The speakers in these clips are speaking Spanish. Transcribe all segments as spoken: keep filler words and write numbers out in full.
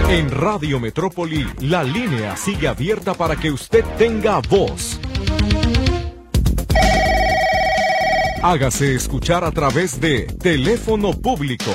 En Radio Metrópoli, la línea sigue abierta para que usted tenga voz. Hágase escuchar a través de teléfono público.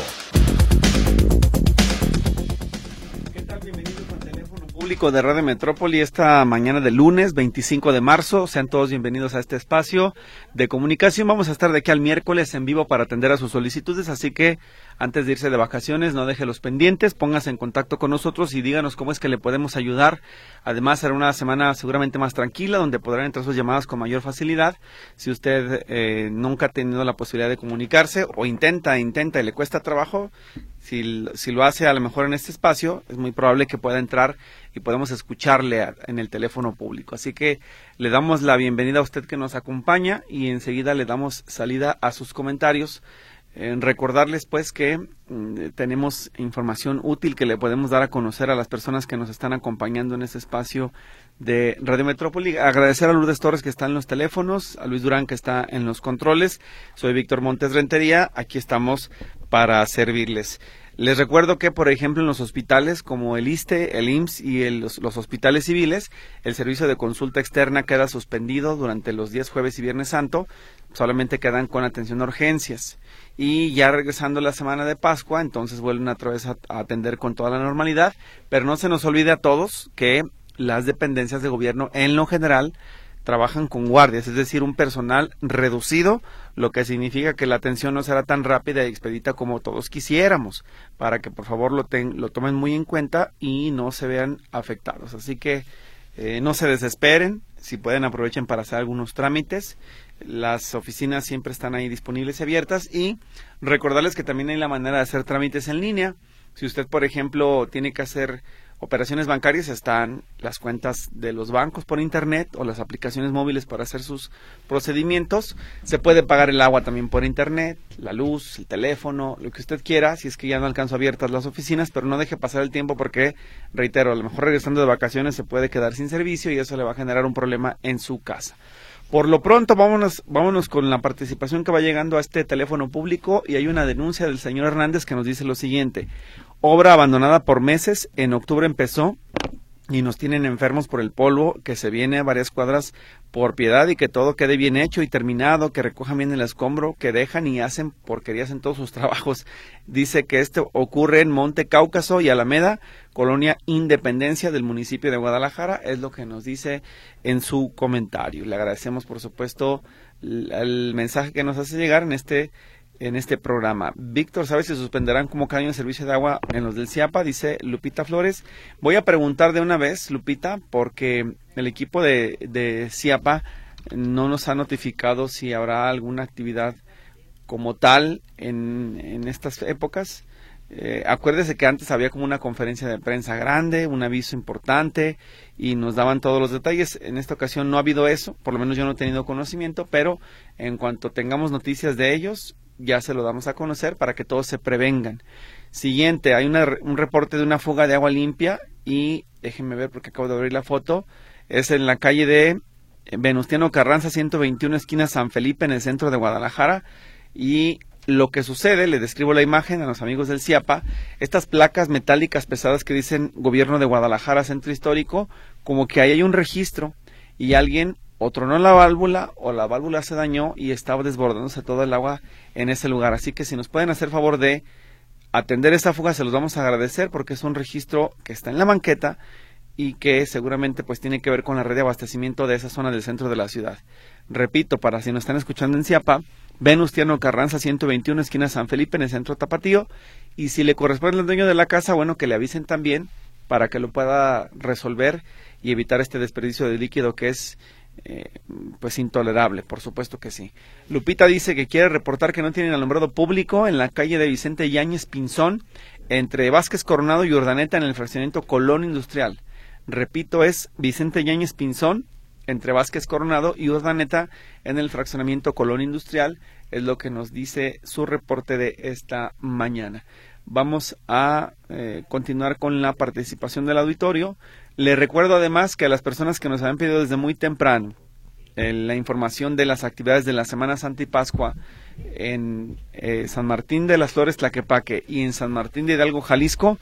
¿Qué tal? Bienvenidos al teléfono público de Radio Metrópoli esta mañana de lunes veinticinco de marzo. Sean todos bienvenidos a este espacio de comunicación. Vamos a estar de aquí al miércoles en vivo para atender a sus solicitudes, así que antes de irse de vacaciones, no deje los pendientes, póngase en contacto con nosotros y díganos cómo es que le podemos ayudar. Además, será una semana seguramente más tranquila, donde podrán entrar sus llamadas con mayor facilidad. Si usted eh, nunca ha tenido la posibilidad de comunicarse, o intenta, intenta y le cuesta trabajo, si, si lo hace a lo mejor en este espacio, es muy probable que pueda entrar y podemos escucharle a, en el teléfono público. Así que le damos la bienvenida a usted que nos acompaña y enseguida le damos salida a sus comentarios. En recordarles pues que mm, tenemos información útil que le podemos dar a conocer a las personas que nos están acompañando en este espacio de Radio Metrópoli. Agradecer a Lourdes Torres que está en los teléfonos, a Luis Durán que está en los controles. Soy Víctor Montes Rentería, aquí estamos para servirles. Les recuerdo que, por ejemplo, en los hospitales como el ISSSTE, el I M S S y el, los, los hospitales civiles, el servicio de consulta externa queda suspendido durante los días jueves y viernes santo, solamente quedan con atención a urgencias. Y ya regresando la semana de Pascua, entonces vuelven otra vez a, a atender con toda la normalidad, pero no se nos olvide a todos que las dependencias de gobierno, en lo general, trabajan con guardias, es decir, un personal reducido, lo que significa que la atención no será tan rápida y expedita como todos quisiéramos, para que por favor lo, ten, lo tomen muy en cuenta y no se vean afectados. Así que eh, no se desesperen, si pueden aprovechen para hacer algunos trámites, las oficinas siempre están ahí disponibles y abiertas, y recordarles que también hay la manera de hacer trámites en línea. Si usted, por ejemplo, tiene que hacer operaciones bancarias, están las cuentas de los bancos por internet o las aplicaciones móviles para hacer sus procedimientos. Se puede pagar el agua también por internet, la luz, el teléfono, lo que usted quiera, si es que ya no alcanzó abiertas las oficinas, pero no deje pasar el tiempo porque, reitero, a lo mejor regresando de vacaciones se puede quedar sin servicio y eso le va a generar un problema en su casa. Por lo pronto, vámonos, vámonos con la participación que va llegando a este teléfono público, y hay una denuncia del señor Hernández que nos dice lo siguiente: obra abandonada por meses, en octubre empezó y nos tienen enfermos por el polvo que se viene a varias cuadras por Piedad, y que todo quede bien hecho y terminado, que recojan bien el escombro, que dejan y hacen porquerías en todos sus trabajos. Dice que esto ocurre en Monte Cáucaso y Alameda, Colonia Independencia del municipio de Guadalajara, es lo que nos dice en su comentario. Le agradecemos, por supuesto, el mensaje que nos hace llegar en este en este programa. Víctor, ¿sabes si suspenderán como cada año el servicio de agua en los del CIAPA? Dice Lupita Flores. Voy a preguntar de una vez, Lupita, porque el equipo de, de CIAPA no nos ha notificado si habrá alguna actividad como tal en, en estas épocas. Eh, acuérdese que antes había como una conferencia de prensa grande, un aviso importante y nos daban todos los detalles. En esta ocasión no ha habido eso, por lo menos yo no he tenido conocimiento, pero en cuanto tengamos noticias de ellos, ya se lo damos a conocer para que todos se prevengan. Siguiente, hay una, un reporte de una fuga de agua limpia y déjenme ver porque acabo de abrir la foto. Es en la calle de Venustiano Carranza ciento veintiuno, esquina San Felipe, en el centro de Guadalajara. Y lo que sucede, le describo la imagen a los amigos del CIAPA, estas placas metálicas pesadas que dicen Gobierno de Guadalajara, Centro Histórico, como que ahí hay un registro y alguien o tronó la válvula o la válvula se dañó y estaba desbordándose todo el agua en ese lugar. Así que si nos pueden hacer favor de atender esta fuga, se los vamos a agradecer, porque es un registro que está en la banqueta y que seguramente pues tiene que ver con la red de abastecimiento de esa zona del centro de la ciudad. Repito, para si nos están escuchando en CIAPA, Venustiano Carranza ciento veintiuno, esquina San Felipe, en el centro Tapatío, y si le corresponde al dueño de la casa, bueno, que le avisen también para que lo pueda resolver y evitar este desperdicio de líquido que es Eh, pues intolerable, por supuesto que sí. Lupita dice que quiere reportar que no tienen alumbrado público en la calle de Vicente Yáñez Pinzón, entre Vázquez Coronado y Urdaneta, en el fraccionamiento Colón Industrial. Repito, es Vicente Yáñez Pinzón, entre Vázquez Coronado y Urdaneta, en el fraccionamiento Colón Industrial, es lo que nos dice su reporte de esta mañana. Vamos a eh, continuar con la participación del auditorio. Le recuerdo además que a las personas que nos habían pedido desde muy temprano eh, la información de las actividades de la Semana Santa y Pascua en eh, San Martín de las Flores, Tlaquepaque, y en San Martín de Hidalgo, Jalisco,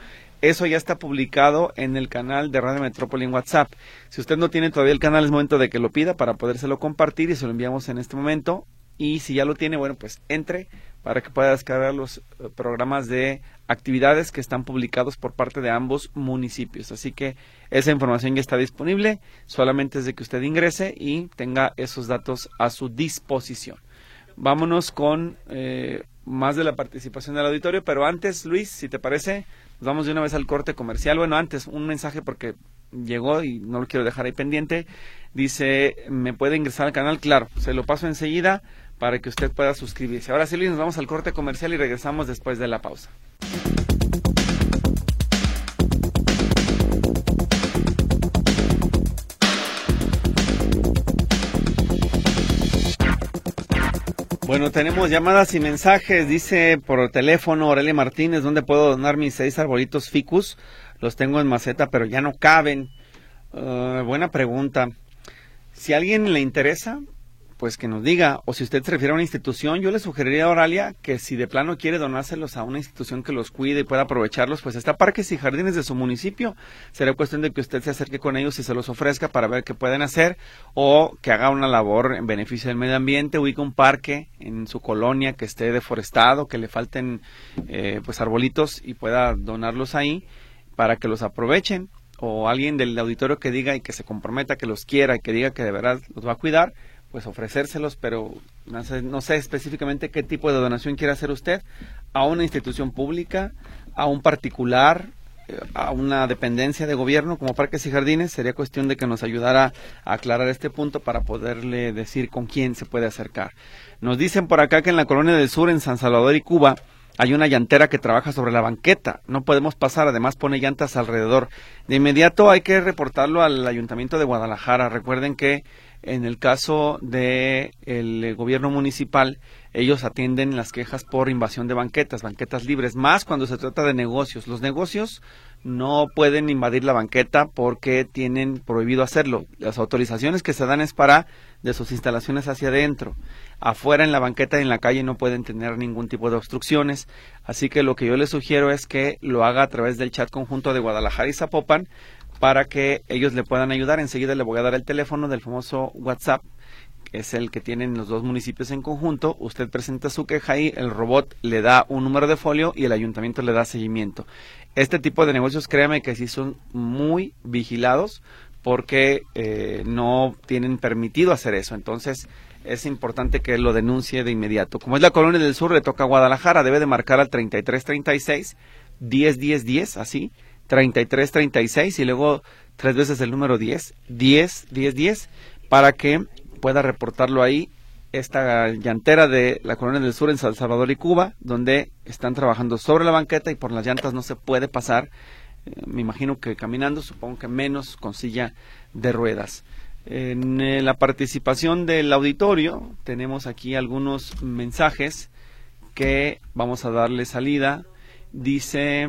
Eso ya está publicado en el canal de Radio Metrópoli en WhatsApp. Si usted no tiene todavía el canal, es momento de que lo pida para podérselo compartir y se lo enviamos en este momento. Y si ya lo tiene, bueno, pues entre para que pueda descargar los eh, programas de actividades que están publicados por parte de ambos municipios. Así que esa información ya está disponible, solamente es de que usted ingrese y tenga esos datos a su disposición. Vámonos con eh, más de la participación del auditorio, pero antes, Luis, si te parece, nos vamos de una vez al corte comercial. Bueno, antes, un mensaje porque llegó y no lo quiero dejar ahí pendiente. Dice, ¿me puede ingresar al canal? Claro, se lo paso enseguida para que usted pueda suscribirse. Ahora sí, Luis, nos vamos al corte comercial y regresamos después de la pausa. Bueno, tenemos llamadas y mensajes. Dice por teléfono Aurelia Martínez, ¿dónde puedo donar mis seis arbolitos ficus? Los tengo en maceta, pero ya no caben. Uh, buena pregunta. Si a alguien le interesa, pues que nos diga. O si usted se refiere a una institución, yo le sugeriría a Aurelia que si de plano quiere donárselos a una institución que los cuide y pueda aprovecharlos, pues está Parques y Jardines de su municipio. Será cuestión de que usted se acerque con ellos y se los ofrezca para ver qué pueden hacer, o que haga una labor en beneficio del medio ambiente, ubique un parque en su colonia que esté deforestado, que le falten eh, pues arbolitos y pueda donarlos ahí para que los aprovechen. O alguien del auditorio que diga y que se comprometa, que los quiera y que diga que de verdad los va a cuidar, pues ofrecérselos, pero no sé, no sé específicamente qué tipo de donación quiere hacer usted, a una institución pública, a un particular, a una dependencia de gobierno como Parques y Jardines. Sería cuestión de que nos ayudara a aclarar este punto para poderle decir con quién se puede acercar. Nos dicen por acá que en la Colonia del Sur, en San Salvador y Cuba, hay una llantera que trabaja sobre la banqueta, no podemos pasar, además pone llantas alrededor. De inmediato hay que reportarlo al Ayuntamiento de Guadalajara. Recuerden que en el caso de el gobierno municipal, ellos atienden las quejas por invasión de banquetas, banquetas libres, más cuando se trata de negocios. Los negocios no pueden invadir la banqueta porque tienen prohibido hacerlo. Las autorizaciones que se dan es para de sus instalaciones hacia adentro. Afuera en la banqueta y en la calle no pueden tener ningún tipo de obstrucciones. Así que lo que yo les sugiero es que lo haga a través del chat conjunto de Guadalajara y Zapopan para que ellos le puedan ayudar. Enseguida le voy a dar el teléfono del famoso WhatsApp, que es el que tienen los dos municipios en conjunto. Usted presenta su queja ahí, el robot le da un número de folio y el ayuntamiento le da seguimiento. Este tipo de negocios, créame que sí son muy vigilados porque eh, no tienen permitido hacer eso. Entonces es importante que lo denuncie de inmediato. Como es la Colonia del Sur, le toca a Guadalajara, debe de marcar al treinta y tres treinta y seis, diez diez diez, así, treinta y tres treinta y seis y luego tres veces el número diez, diez diez diez, para que pueda reportarlo ahí, esta llantera de la Colonia del Sur en San Salvador y Cuba, donde están trabajando sobre la banqueta y por las llantas no se puede pasar. Eh, me imagino que caminando, supongo que menos con silla de ruedas. En eh, la participación del auditorio tenemos aquí algunos mensajes que vamos a darle salida. Dice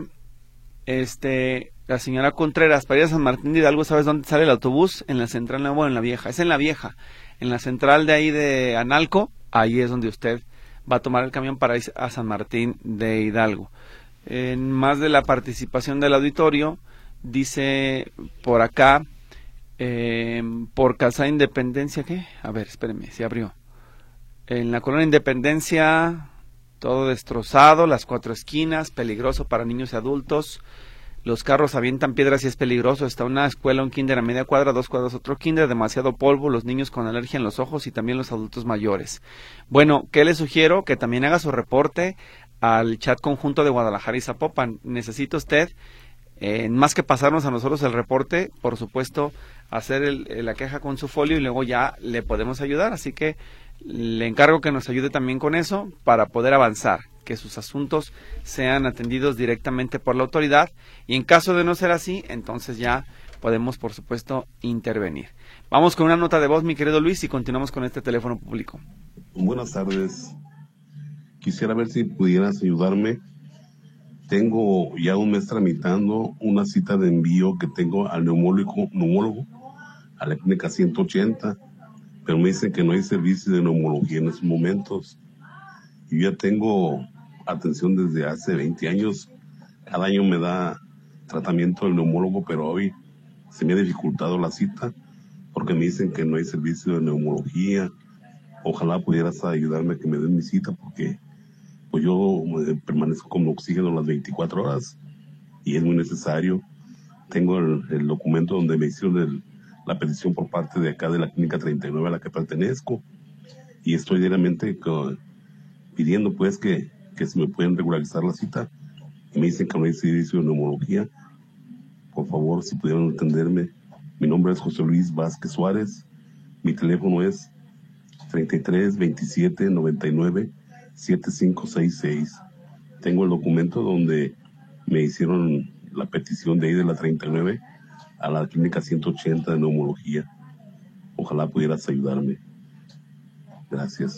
este la señora Contreras, para ir a San Martín de Hidalgo, ¿sabes dónde sale el autobús? En la central nueva o en la vieja. Es en la vieja, en la central de ahí de Analco. Ahí es donde usted va a tomar el camión para ir a San Martín de Hidalgo. En más de la participación del auditorio, dice por acá, eh, por Calzada Independencia, ¿qué? A ver, espérenme, se abrió. En la Colonia Independencia, todo destrozado, las cuatro esquinas, peligroso para niños y adultos. Los carros avientan piedras y es peligroso. Está una escuela, un kinder a media cuadra, dos cuadras, otro kinder, demasiado polvo, los niños con alergia en los ojos y también los adultos mayores. Bueno, ¿qué le sugiero? Que también haga su reporte al chat conjunto de Guadalajara y Zapopan. Necesita usted, eh, más que pasarnos a nosotros el reporte, por supuesto, hacer el, la queja con su folio y luego ya le podemos ayudar. Así que le encargo que nos ayude también con eso para poder avanzar, que sus asuntos sean atendidos directamente por la autoridad, y en caso de no ser así, entonces ya podemos, por supuesto, intervenir. Vamos con una nota de voz, mi querido Luis, y continuamos con este teléfono público. Buenas tardes. Quisiera ver si pudieras ayudarme. Tengo ya un mes tramitando una cita de envío que tengo al neumólogo, neumólogo a la clínica ciento ochenta, pero me dicen que no hay servicio de neumología en estos momentos. Yo ya tengo atención desde hace veinte años. Cada año me da tratamiento del neumólogo, pero hoy se me ha dificultado la cita porque me dicen que no hay servicio de neumología. Ojalá pudieras ayudarme a que me den mi cita porque pues yo eh, permanezco con oxígeno las veinticuatro horas y es muy necesario. Tengo el, el documento donde me hicieron el, la petición por parte de acá de la clínica treinta y nueve a la que pertenezco y estoy diariamente con, pidiendo pues que, que si me pueden regularizar la cita. Y me dicen que no hay servicio de neumología. Por favor, si pudieran atenderme. Mi nombre es José Luis Vázquez Suárez. Mi teléfono es treinta y tres, veintisiete, noventa y nueve, setenta y cinco sesenta y seis. Tengo el documento donde me hicieron la petición de ahí de la treinta y nueve a la clínica ciento ochenta de neumología. Ojalá pudieras ayudarme. Gracias.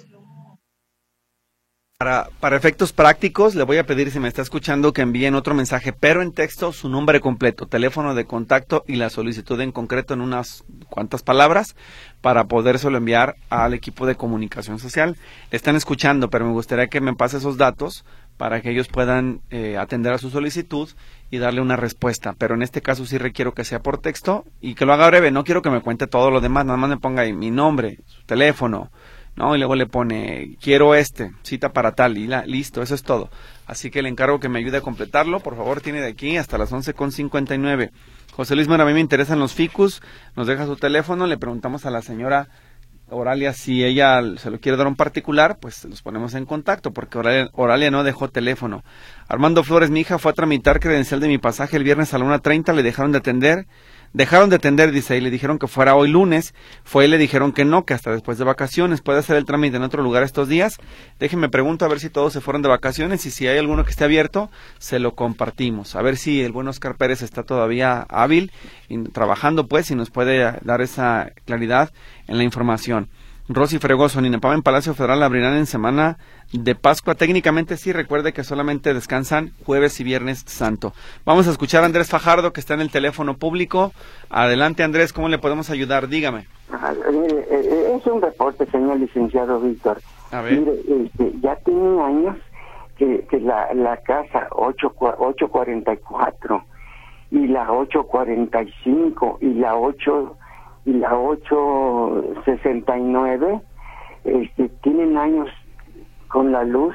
Para, para efectos prácticos, le voy a pedir, si me está escuchando, que envíen otro mensaje, pero en texto, su nombre completo, teléfono de contacto y la solicitud en concreto en unas cuantas palabras para podérselo enviar al equipo de comunicación social. Están escuchando, pero me gustaría que me pase esos datos para que ellos puedan eh, atender a su solicitud y darle una respuesta. Pero en este caso sí requiero que sea por texto y que lo haga breve. No quiero que me cuente todo lo demás, nada más me ponga ahí mi nombre, su teléfono, ¿no? Y luego le pone, quiero este, cita para tal, y la, listo, eso es todo. Así que le encargo que me ayude a completarlo, por favor, tiene de aquí hasta las once con cincuenta y nueve. José Luis, bueno, a mí me interesan los ficus, nos deja su teléfono, le preguntamos a la señora Oralia si ella se lo quiere dar un particular, pues los ponemos en contacto, porque Oralia, Oralia no dejó teléfono. Armando Flores, mi hija fue a tramitar credencial de mi pasaje el viernes a la una treinta, le dejaron de atender. Dejaron de atender, dice, y le dijeron que fuera hoy lunes, fue y le dijeron que no, que hasta después de vacaciones, puede hacer el trámite en otro lugar estos días. Déjenme pregunto a ver si todos se fueron de vacaciones y si hay alguno que esté abierto, se lo compartimos. A ver si el buen Oscar Pérez está todavía hábil y trabajando pues y nos puede dar esa claridad en la información. Rosy Fregoso, en Inepama en Palacio Federal abrirán en semana de Pascua. Técnicamente sí, recuerde que solamente descansan jueves y viernes santo. Vamos a escuchar a Andrés Fajardo, que está en el teléfono público. Adelante, Andrés, ¿cómo le podemos ayudar? Dígame. Ah, eh, eh, es un reporte, señor licenciado Víctor. A ver. Mire, este, ya tiene años que, que la, la casa ocho cuarenta y cuatro y la ocho cuarenta y cinco y la ocho y la ocho sesenta y nueve este, tienen años con la luz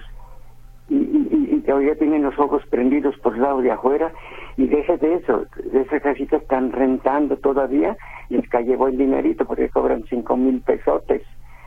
y, y, y todavía tienen los ojos prendidos por el lado de afuera y deje de eso, de esas casitas están rentando todavía y les cayó el dinerito porque cobran cinco mil pesotes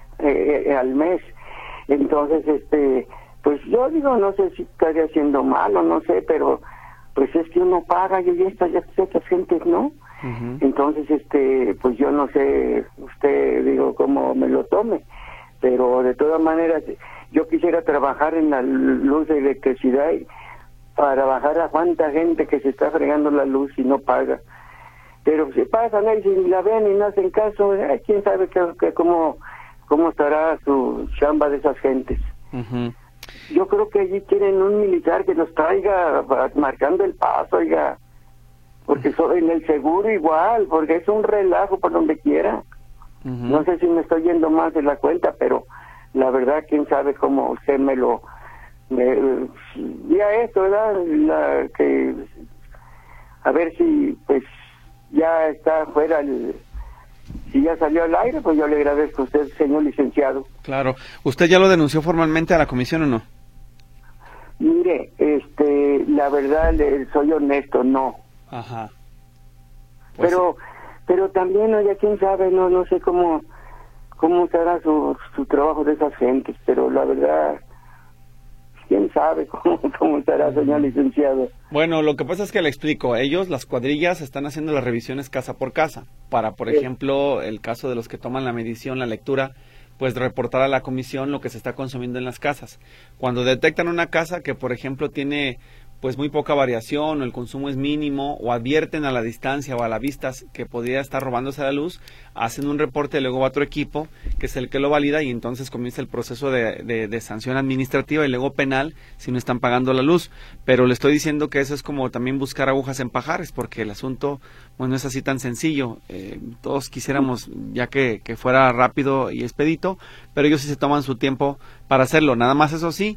eh, eh, al mes. Entonces, este, pues yo digo, no sé si estoy haciendo mal o no sé, pero pues es que uno paga y estas, estas gentes no. Uh-huh. Entonces, este, pues yo no sé, usted, digo, cómo me lo tome, pero de todas maneras, yo quisiera trabajar en la luz de electricidad y para bajar a cuánta gente que se está fregando la luz y no paga. Pero si pasan ahí, si la ven y no hacen caso, eh, quién sabe que, que cómo, cómo estará su chamba de esas gentes. Uh-huh. Yo creo que allí tienen un militar que los traiga marcando el paso, oiga. Porque so, en el seguro igual, porque es un relajo por donde quiera. Uh-huh. No sé si me estoy yendo más de la cuenta, pero la verdad, quién sabe cómo usted me lo... Me, ya esto, ¿verdad? La, que, a ver si pues ya está fuera el... Si ya salió al aire, pues yo le agradezco a usted, señor licenciado. Claro. ¿Usted ya lo denunció formalmente a la comisión o no? Mire, este, la verdad, le, soy honesto, no. Ajá. Pues pero, sí. pero también, oye, quién sabe, no, no sé cómo, cómo será su, su trabajo de esas gentes, pero la verdad, quién sabe cómo, cómo estará, señor licenciado. Bueno, lo que pasa es que le explico, ellos, las cuadrillas, están haciendo las revisiones casa por casa, para, por sí. ejemplo, el caso de los que toman la medición, la lectura, pues reportar a la comisión lo que se está consumiendo en las casas. Cuando detectan una casa que, por ejemplo, tiene pues muy poca variación o el consumo es mínimo o advierten a la distancia o a la vista que podría estar robándose la luz, hacen un reporte y luego va otro equipo que es el que lo valida y entonces comienza el proceso de, de, de sanción administrativa y luego penal si no están pagando la luz. Pero le estoy diciendo que eso es como también buscar agujas en pajares porque el asunto pues no es así tan sencillo. Eh, todos quisiéramos ya que, que fuera rápido y expedito, pero ellos sí se toman su tiempo para hacerlo. Nada más eso sí,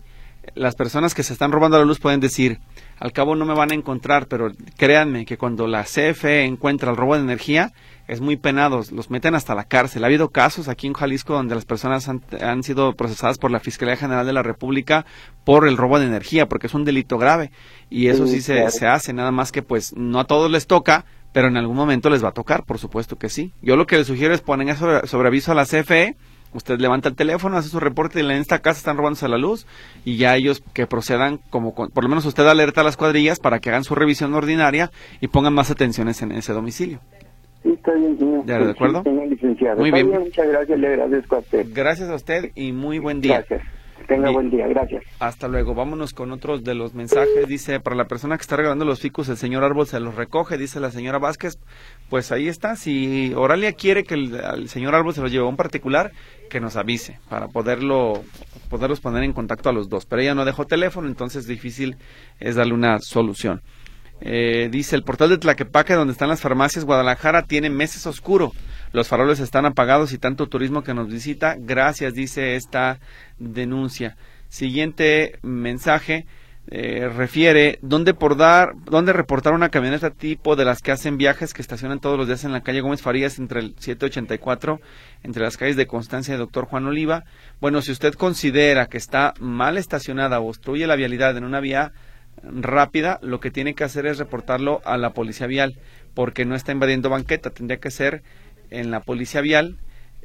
las personas que se están robando la luz pueden decir, al cabo no me van a encontrar, pero créanme que cuando la C F E encuentra el robo de energía, es muy penado, los meten hasta la cárcel. Ha habido casos aquí en Jalisco donde las personas han, han sido procesadas por la Fiscalía General de la República por el robo de energía, porque es un delito grave, y eso sí, sí se, claro. se hace, nada más que pues no a todos les toca, pero en algún momento les va a tocar, por supuesto que sí. Yo lo que les sugiero es poner eso sobre aviso a la C F E. Usted levanta el teléfono, hace su reporte, y en esta casa están robándose la luz, y ya ellos que procedan, como con, por lo menos usted alerta a las cuadrillas para que hagan su revisión ordinaria y pongan más atenciones en ese domicilio. Sí, está bien, señor. ¿De, ¿de acuerdo? Sí, señor licenciado. Muy bien. bien. Muchas gracias, le agradezco a usted. Gracias a usted y muy buen día. Gracias. Tenga buen día, gracias. Hasta luego. Vámonos con otros de los mensajes. Dice, para la persona que está regalando los ficus, el señor Árbol se los recoge, dice la señora Vázquez. Pues ahí está. Si Oralia quiere que el, el señor Árbol se los lleve a un particular, que nos avise para poderlo poderlos poner en contacto a los dos. Pero ella no dejó teléfono, entonces difícil es darle una solución. Eh, dice, el portal de Tlaquepaque, donde están las farmacias Guadalajara, tiene meses oscuro. Los faroles están apagados y tanto turismo que nos visita. Gracias, dice esta denuncia. Siguiente mensaje, eh, refiere, ¿dónde, por dar, ¿dónde reportar una camioneta tipo de las que hacen viajes que estacionan todos los días en la calle Gómez Farías entre el siete ochenta y cuatro, entre las calles de Constancia y Doctor Juan Oliva? Bueno, si usted considera que está mal estacionada o obstruye la vialidad en una vía rápida, lo que tiene que hacer es reportarlo a la policía vial, porque no está invadiendo banqueta. Tendría que ser en la policía vial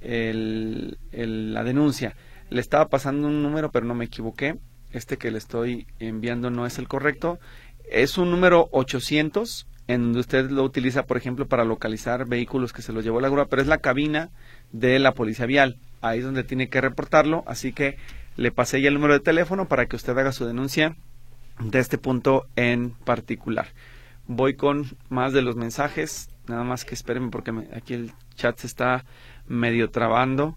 el, el, la denuncia. Le estaba pasando un número, pero no me equivoqué. Este que le estoy enviando no es el correcto. Es un número ochocientos, en donde usted lo utiliza, por ejemplo, para localizar vehículos que se los llevó la grúa, pero es la cabina de la policía vial. Ahí es donde tiene que reportarlo, así que le pasé ya el número de teléfono para que usted haga su denuncia de este punto en particular. Voy con más de los mensajes, nada más que espérenme porque me, aquí el chat se está medio trabando.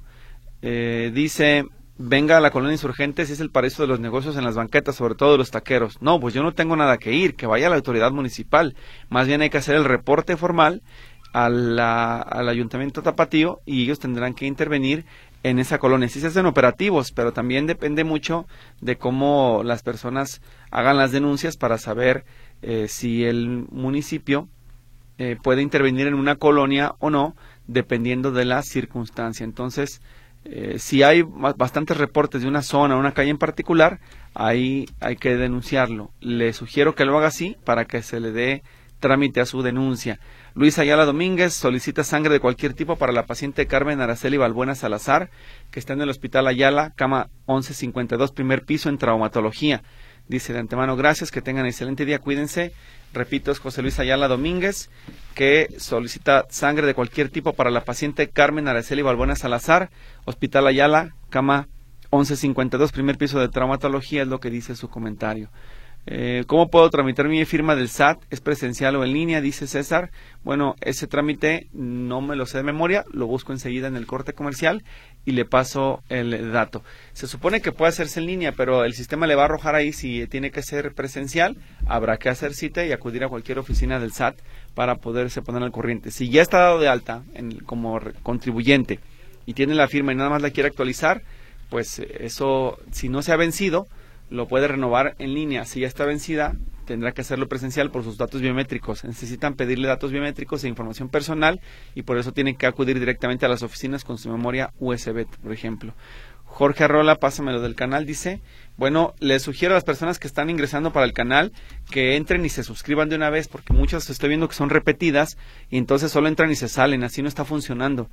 Eh, dice, venga a la colonia Insurgentes, es el paraíso de los negocios en las banquetas, sobre todo de los taqueros. No, pues yo no tengo nada que ir, que vaya a la autoridad municipal. Más bien hay que hacer el reporte formal a la, al ayuntamiento tapatío y ellos tendrán que intervenir en esa colonia. Sí se hacen operativos, pero también depende mucho de cómo las personas hagan las denuncias para saber eh, si el municipio eh, puede intervenir en una colonia o no, dependiendo de la circunstancia. Entonces, eh, si hay bastantes reportes de una zona o una calle en particular, ahí hay que denunciarlo. Le sugiero que lo haga así para que se le dé trámite a su denuncia. Luis Ayala Domínguez solicita sangre de cualquier tipo para la paciente Carmen Araceli Balbuena Salazar, que está en el Hospital Ayala, cama once cincuenta y dos, primer piso, en traumatología. Dice de antemano, gracias, que tengan excelente día, cuídense. Repito, es José Luis Ayala Domínguez, que solicita sangre de cualquier tipo para la paciente Carmen Araceli Balbuena Salazar, Hospital Ayala, cama once cincuenta y dos, primer piso de traumatología, es lo que dice su comentario. Eh, ¿Cómo puedo tramitar mi firma del S A T? ¿Es presencial o en línea? Dice César. Bueno, ese trámite no me lo sé de memoria, lo busco enseguida en el corte comercial y le paso el dato. Se supone que puede hacerse en línea, pero el sistema le va a arrojar ahí si tiene que ser presencial. Habrá que hacer cita y acudir a cualquier oficina del S A T para poderse poner al corriente. Si ya está dado de alta en, como contribuyente y tiene la firma y nada más la quiere actualizar, pues eso, si no se ha vencido, lo puede renovar en línea. Si ya está vencida, tendrá que hacerlo presencial por sus datos biométricos. Necesitan pedirle datos biométricos e información personal y por eso tienen que acudir directamente a las oficinas con su memoria U S B, por ejemplo. Jorge Arrola, pásamelo del canal, dice, bueno, les sugiero a las personas que están ingresando para el canal que entren y se suscriban de una vez, porque muchas estoy viendo que son repetidas y entonces solo entran y se salen, así no está funcionando.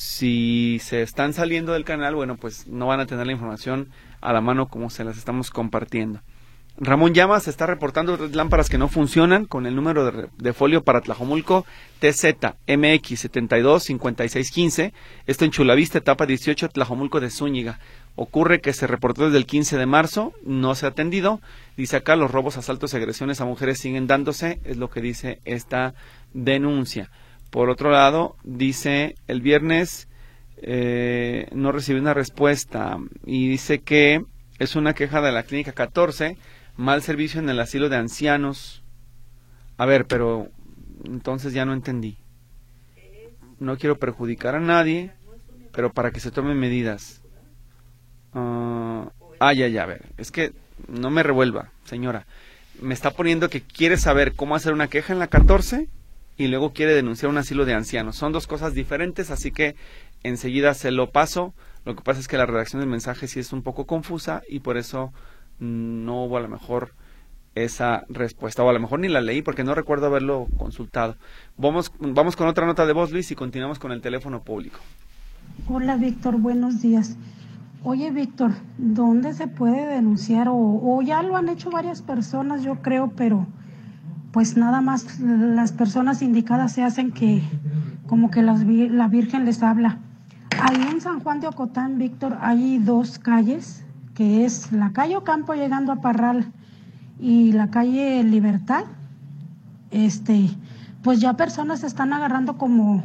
Si se están saliendo del canal, bueno, pues no van a tener la información a la mano como se las estamos compartiendo. Ramón Llamas está reportando lámparas que no funcionan con el número de, de folio para Tlajomulco T Z M X setenta y dos cincuenta y seis quince, esto en Chulavista, etapa dieciocho, Tlajomulco de Zúñiga. Ocurre que se reportó desde el quince de marzo, no se ha atendido. Dice acá, los robos, asaltos y agresiones a mujeres siguen dándose, es lo que dice esta denuncia. Por otro lado, dice, el viernes eh, no recibí una respuesta y dice que es una queja de la clínica catorce, mal servicio en el asilo de ancianos. A ver, pero entonces ya no entendí. No quiero perjudicar a nadie, pero para que se tomen medidas. Uh, ah, ya, ya, a ver. Es que no me revuelva, señora. Me está poniendo que quiere saber cómo hacer una queja en la catorce y luego quiere denunciar un asilo de ancianos. Son dos cosas diferentes, así que enseguida se lo paso. Lo que pasa es que la redacción del mensaje sí es un poco confusa y por eso no hubo a lo mejor esa respuesta, o a lo mejor ni la leí porque no recuerdo haberlo consultado. Vamos, vamos con otra nota de voz, Luis, y continuamos con el teléfono público. Hola, Víctor, buenos días. Oye, Víctor, ¿dónde se puede denunciar? O, o ya lo han hecho varias personas, yo creo, pero pues nada más las personas indicadas se hacen que como que las, la Virgen les habla. Ahí en San Juan de Ocotán, Víctor, hay dos calles, que es la calle Ocampo llegando a Parral y la calle Libertad. Este, pues ya personas se están agarrando como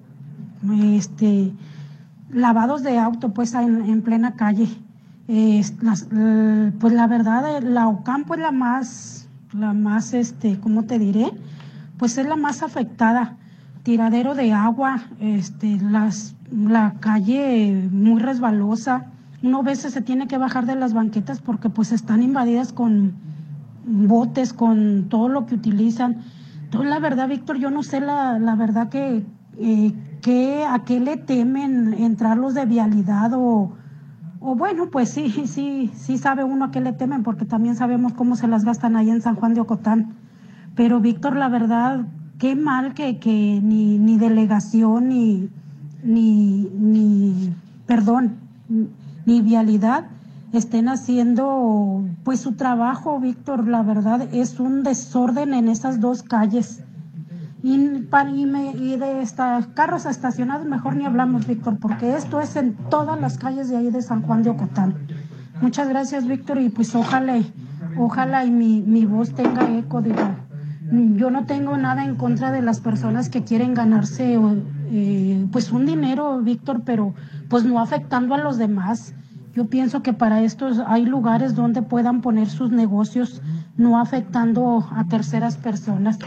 este lavados de auto pues en, en plena calle. Eh, las, eh, pues la verdad, la Ocampo es la más, la más, este, ¿cómo te diré? Pues es la más afectada. Tiradero de agua, este, las, la calle muy resbalosa. Uno a veces se tiene que bajar de las banquetas porque pues están invadidas con botes, con todo lo que utilizan. Entonces la verdad, Víctor, yo no sé la, la verdad que, eh, que a qué le temen entrar los de vialidad o, o bueno, pues sí, sí, sí sabe uno a qué le temen porque también sabemos cómo se las gastan ahí en San Juan de Ocotán. Pero Víctor, la verdad, qué mal que, que ni, ni delegación, ni, ni, ni, perdón, ni vialidad estén haciendo pues su trabajo, Víctor. La verdad es un desorden en esas dos calles. Y, para, y, me, y de esta, carros estacionados mejor ni hablamos, Víctor, porque esto es en todas las calles de ahí de San Juan de Ocotán. Muchas gracias, Víctor, y pues ojalá, ojalá y mi, mi voz tenga eco, digo. Yo no tengo nada en contra de las personas que quieren ganarse eh, pues un dinero, Víctor, pero pues no afectando a los demás. Yo pienso que para esto hay lugares donde puedan poner sus negocios, no afectando a terceras personas.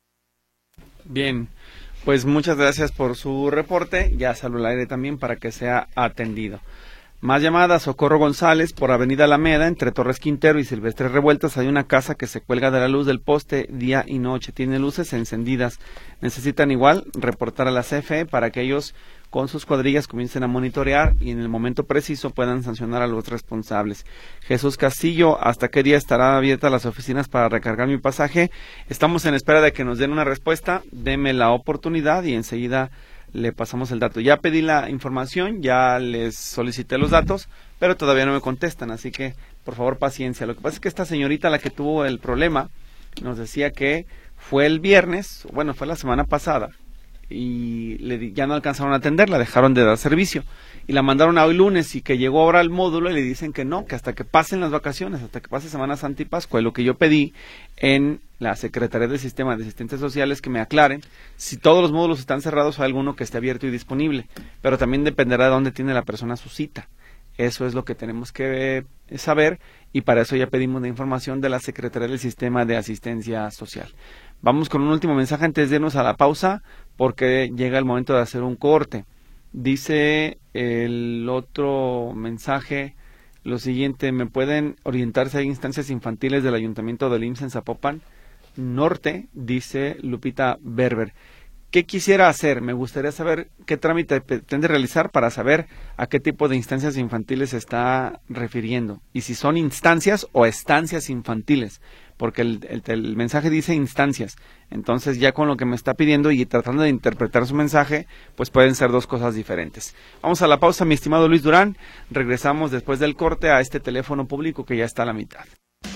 Bien, pues muchas gracias por su reporte. Ya salió al aire también para que sea atendido. Más llamadas. Socorro González, por Avenida Alameda, entre Torres Quintero y Silvestre Revueltas, hay una casa que se cuelga de la luz del poste día y noche. Tiene luces encendidas. Necesitan igual reportar a la C F E para que ellos con sus cuadrillas comiencen a monitorear y en el momento preciso puedan sancionar a los responsables. Jesús Castillo, ¿hasta qué día estarán abiertas las oficinas para recargar mi pasaje? Estamos en espera de que nos den una respuesta. Deme la oportunidad y enseguida le pasamos el dato. Ya pedí la información, ya les solicité los datos, pero todavía no me contestan, así que por favor paciencia. Lo que pasa es que esta señorita, la que tuvo el problema, nos decía que fue el viernes, bueno, fue la semana pasada, y le, ya no alcanzaron a atenderla, dejaron de dar servicio, y la mandaron a hoy lunes, y que llegó ahora al módulo y le dicen que no, que hasta que pasen las vacaciones, hasta que pase Semana Santa y Pascua, y lo que yo pedí en la Secretaría del Sistema de Asistentes Sociales que me aclaren si todos los módulos están cerrados o alguno que esté abierto y disponible, pero también dependerá de dónde tiene la persona su cita. Eso es lo que tenemos que eh, saber, y para eso ya pedimos la información de la Secretaría del Sistema de Asistencia Social. Vamos con un último mensaje antes de irnos a la pausa, porque llega el momento de hacer un corte. Dice el otro mensaje lo siguiente: ¿me pueden orientar si hay instancias infantiles del Ayuntamiento del I M S S en Zapopan Norte? Dice Lupita Berber. ¿Qué quisiera hacer? Me gustaría saber qué trámite pretende realizar para saber a qué tipo de instancias infantiles se está refiriendo. Y si son instancias o estancias infantiles, porque el, el, el mensaje dice instancias. Entonces ya con lo que me está pidiendo y tratando de interpretar su mensaje, pues pueden ser dos cosas diferentes. Vamos a la pausa, mi estimado Luis Durán. Regresamos después del corte a este teléfono público que ya está a la mitad.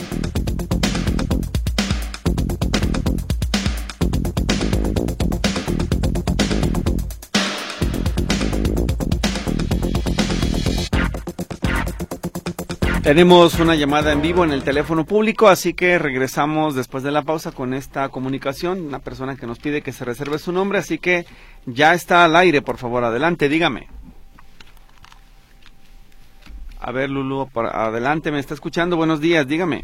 Tenemos una llamada en vivo en el teléfono público, así que regresamos después de la pausa con esta comunicación. Una persona que nos pide que se reserve su nombre, así que ya está al aire, por favor, adelante, dígame. A ver, Lulu, por adelante, me está escuchando, buenos días, dígame.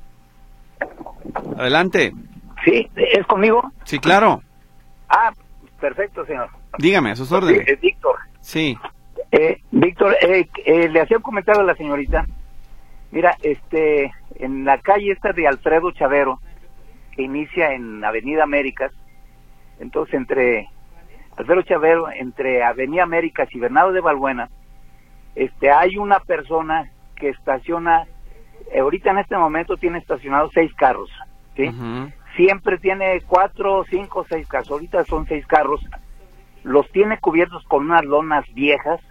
Adelante. Sí, ¿es conmigo? Sí, claro. Ah, perfecto, señor. Dígame, a sus órdenes. Sí, es Víctor. Sí. Eh, Víctor, eh, eh, le hacía un comentario a la señorita Mira, este, en la calle esta de Alfredo Chavero, que inicia en Avenida Américas, entonces entre Alfredo Chavero, entre Avenida Américas y Bernardo de Balbuena, este, hay una persona que estaciona, eh, ahorita en este momento tiene estacionados seis carros, ¿sí? Uh-huh. Siempre tiene cuatro, cinco, seis carros, ahorita son seis carros, los tiene cubiertos con unas lonas viejas,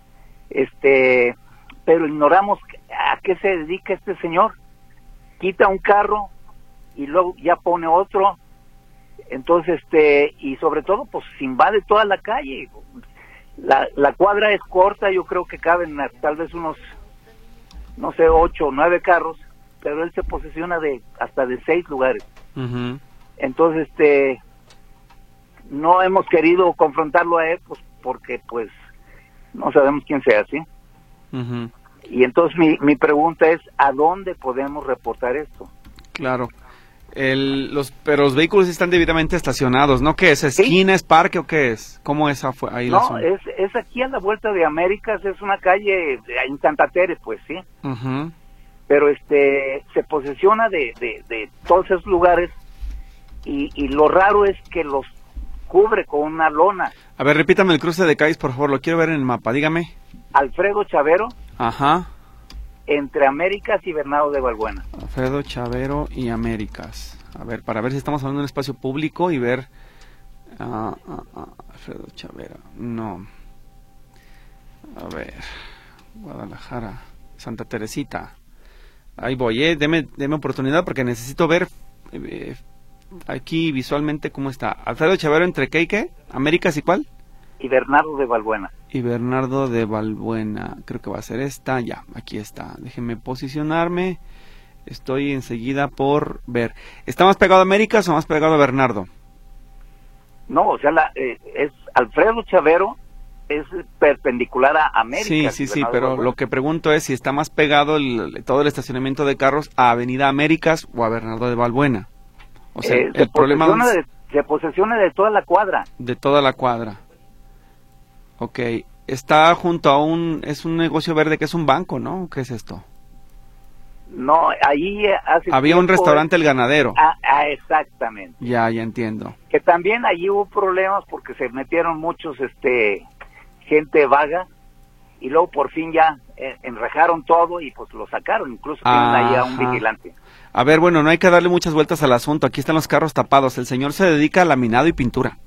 este, pero ignoramos a qué se dedica este señor. Quita un carro y luego ya pone otro, entonces, este, y sobre todo, pues invade toda la calle. La, la cuadra es corta, yo creo que caben tal vez unos, no sé, ocho o nueve carros, pero él se posesiona de hasta de seis lugares. Uh-huh. Entonces, este, no hemos querido confrontarlo a él, pues, porque, pues, no sabemos quién sea, ¿sí? Uh-huh. Y entonces mi, mi pregunta es, ¿a dónde podemos reportar esto? Claro. El, los, pero los vehículos están debidamente estacionados, ¿no? ¿Qué es? ¿Esquina, ¿Sí? es parque o qué es? ¿Cómo es ahí la No, es, es aquí a la vuelta de Américas, es una calle en Santa Tere, pues, ¿sí? Uh-huh. Pero este, se posesiona de, de, de todos esos lugares y, y lo raro es que los cubre con una lona. A ver, repítame el cruce de calles, por favor, lo quiero ver en el mapa, dígame. Alfredo Chavero. Ajá. Entre Américas y Bernardo de Balbuena. Alfredo Chavero y Américas. A ver, para ver si estamos hablando de un espacio público y ver... Uh, uh, uh, Alfredo Chavero, no. A ver, Guadalajara, Santa Teresita. Ahí voy, eh, deme, deme oportunidad porque necesito ver eh, aquí visualmente cómo está. Alfredo Chavero entre qué y qué, Américas y cuál? Y Bernardo de Balbuena. Y Bernardo de Balbuena, creo que va a ser esta, ya, aquí está. Déjenme posicionarme, estoy enseguida por ver. ¿Está más pegado a Américas o más pegado a Bernardo? No, o sea, la, eh, es Alfredo Chavero, es perpendicular a Américas. Sí, sí, sí, pero lo que pregunto es si está más pegado el, todo el estacionamiento de carros a Avenida Américas o a Bernardo de Balbuena. O sea, eh, el problema... De, se posesiona de toda la cuadra. De toda la cuadra. Ok, está junto a un, es un negocio verde que es un banco, ¿no? ¿Qué es esto? No, ahí hace había tiempo, un restaurante El Ganadero. Ah, ah, exactamente. Ya, ya entiendo. Que también allí hubo problemas porque se metieron muchos, este, gente vaga y luego por fin ya eh, enrejaron todo y pues lo sacaron, incluso tienen ahí a un vigilante. A ver, bueno, no hay que darle muchas vueltas al asunto, aquí están los carros tapados, el señor se dedica a laminado y pintura.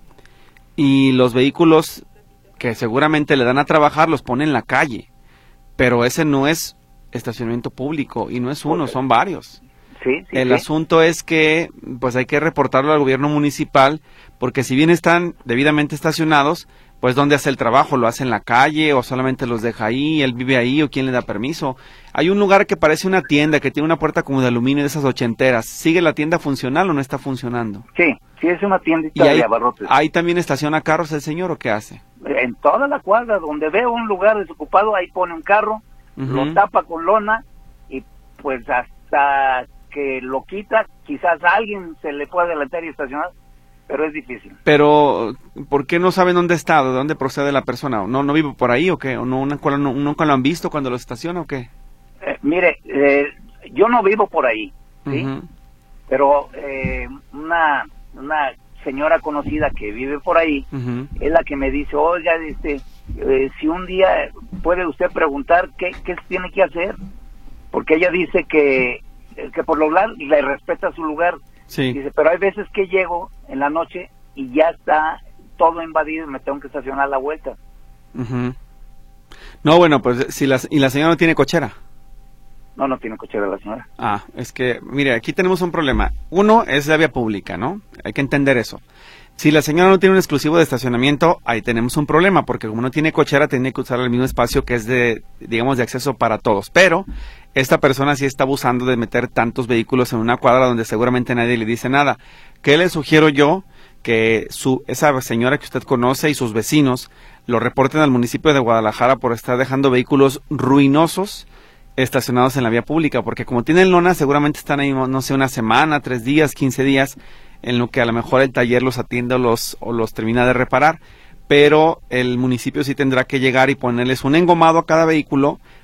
Y los vehículos que seguramente le dan a trabajar los pone en la calle, pero ese no es estacionamiento público y no es uno, son varios. Sí, sí, el sí. asunto es que pues hay que reportarlo al gobierno municipal, porque si bien están debidamente estacionados, pues ¿dónde hace el trabajo? ¿Lo hace en la calle o solamente los deja ahí? ¿Él vive ahí o quién le da permiso? Hay un lugar que parece una tienda que tiene una puerta como de aluminio de esas ochenteras. ¿Sigue la tienda funcional o no está funcionando? Sí, sí es una tiendita ahí, de abarrotes. ¿Ahí también estaciona carros el señor o qué hace? En toda la cuadra, donde veo un lugar desocupado, ahí pone un carro, uh-huh. lo tapa con lona y pues hasta que lo quita, quizás a alguien se le pueda adelantar y estacionar, pero es difícil. Pero, ¿por qué no saben dónde está, de dónde procede la persona? ¿No no vive por ahí o qué? ¿O no, nunca, no, nunca lo han visto cuando lo estaciona o qué? Eh, mire, eh, yo no vivo por ahí, ¿sí? Uh-huh. Pero eh, una, una señora conocida que vive por ahí, uh-huh. es la que me dice, oiga, dice, eh, si un día puede usted preguntar qué, qué se tiene que hacer, porque ella dice que, que por lo general le respeta su lugar. Sí. Dice, pero hay veces que llego en la noche y ya está todo invadido y me tengo que estacionar a la vuelta. Uh-huh. No, bueno, pues si la, y la señora no tiene cochera. No, no tiene cochera la señora. Ah, es que, mire, aquí tenemos un problema. Uno es la vía pública, ¿no? Hay que entender eso. Si la señora no tiene un exclusivo de estacionamiento, ahí tenemos un problema, porque como no tiene cochera, tiene que usar el mismo espacio que es de, digamos, de acceso para todos. Pero esta persona sí está abusando de meter tantos vehículos en una cuadra donde seguramente nadie le dice nada. ¿Qué le sugiero yo? Que su, esa señora que usted conoce y sus vecinos lo reporten al municipio de Guadalajara por estar dejando vehículos ruinosos estacionados en la vía pública, porque como tienen lona, seguramente están ahí, no sé, una semana, tres días, quince días, en lo que a lo mejor el taller los atiende o los, o los termina de reparar, pero el municipio sí tendrá que llegar y ponerles un engomado a cada vehículo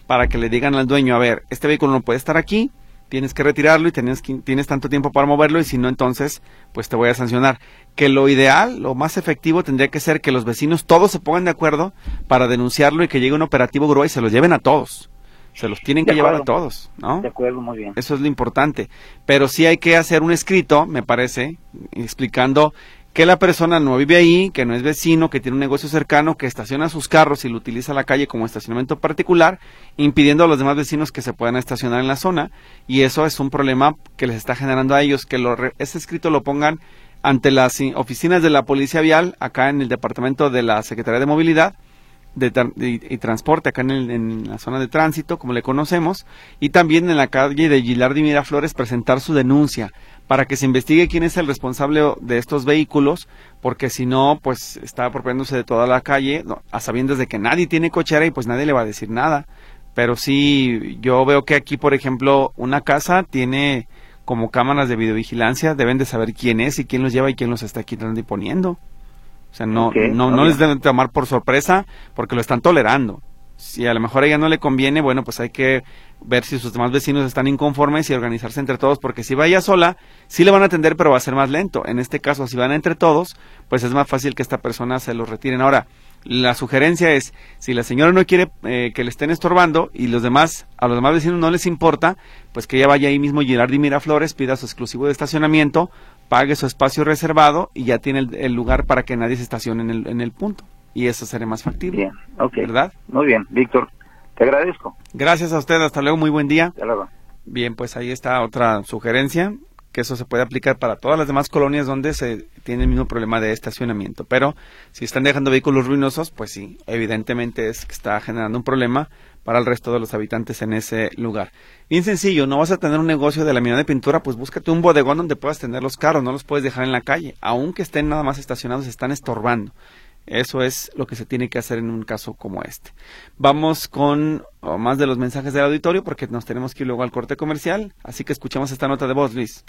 para que le digan al dueño, a ver, este vehículo no puede estar aquí, tienes que retirarlo y tienes, tienes tanto tiempo para moverlo y si no, entonces, pues te voy a sancionar. Que lo ideal, lo más efectivo tendría que ser que los vecinos todos se pongan de acuerdo para denunciarlo y que llegue un operativo grúa y se los lleven a todos. Se los tienen que llevar a todos, ¿no? De acuerdo, muy bien. Eso es lo importante. Pero sí hay que hacer un escrito, me parece, explicando que la persona no vive ahí, que no es vecino, que tiene un negocio cercano, que estaciona sus carros y lo utiliza la calle como estacionamiento particular, impidiendo a los demás vecinos que se puedan estacionar en la zona, y eso es un problema que les está generando a ellos, que lo, ese escrito lo pongan ante las oficinas de la Policía Vial, acá en el departamento de la Secretaría de Movilidad de, y, y Transporte, acá en, el, en la zona de tránsito, como le conocemos, y también en la calle de Gilardi Miraflores presentar su denuncia, para que se investigue quién es el responsable de estos vehículos, porque si no, pues está apropiándose de toda la calle, no, a sabiendas de que nadie tiene cochera y pues nadie le va a decir nada. Pero sí, yo veo que aquí, por ejemplo, una casa tiene como cámaras de videovigilancia, deben de saber quién es y quién los lleva y quién los está quitando y poniendo. O sea, no, okay, no, no les deben tomar por sorpresa porque lo están tolerando. Si a lo mejor a ella no le conviene, bueno, pues hay que ver si sus demás vecinos están inconformes y organizarse entre todos, porque si va ella sola, sí le van a atender, pero va a ser más lento. En este caso, si van entre todos, pues es más fácil que esta persona se los retiren. Ahora, la sugerencia es, si la señora no quiere eh, que le estén estorbando y los demás, a los demás vecinos no les importa, pues que ella vaya ahí mismo, Gilardi Miraflores, pida su exclusivo de estacionamiento, pague su espacio reservado y ya tiene el, el lugar para que nadie se estacione en el, en el punto. Y eso sería más factible. Bien, ok. ¿Verdad? Muy bien, Víctor. Te agradezco. Gracias a usted. Hasta luego. Muy buen día. Hasta luego. Bien, pues ahí está otra sugerencia, que eso se puede aplicar para todas las demás colonias donde se tiene el mismo problema de estacionamiento. Pero si están dejando vehículos ruinosos, pues sí, evidentemente es que está generando un problema para el resto de los habitantes en ese lugar. Bien sencillo, no vas a tener un negocio de laminado de pintura, pues búscate un bodegón donde puedas tener los carros, no los puedes dejar en la calle. Aunque estén nada más estacionados, se están estorbando. Eso es lo que se tiene que hacer en un caso como este. Vamos con oh, más de los mensajes del auditorio porque nos tenemos que ir luego al corte comercial. Así que escuchamos esta nota de voz, Luis.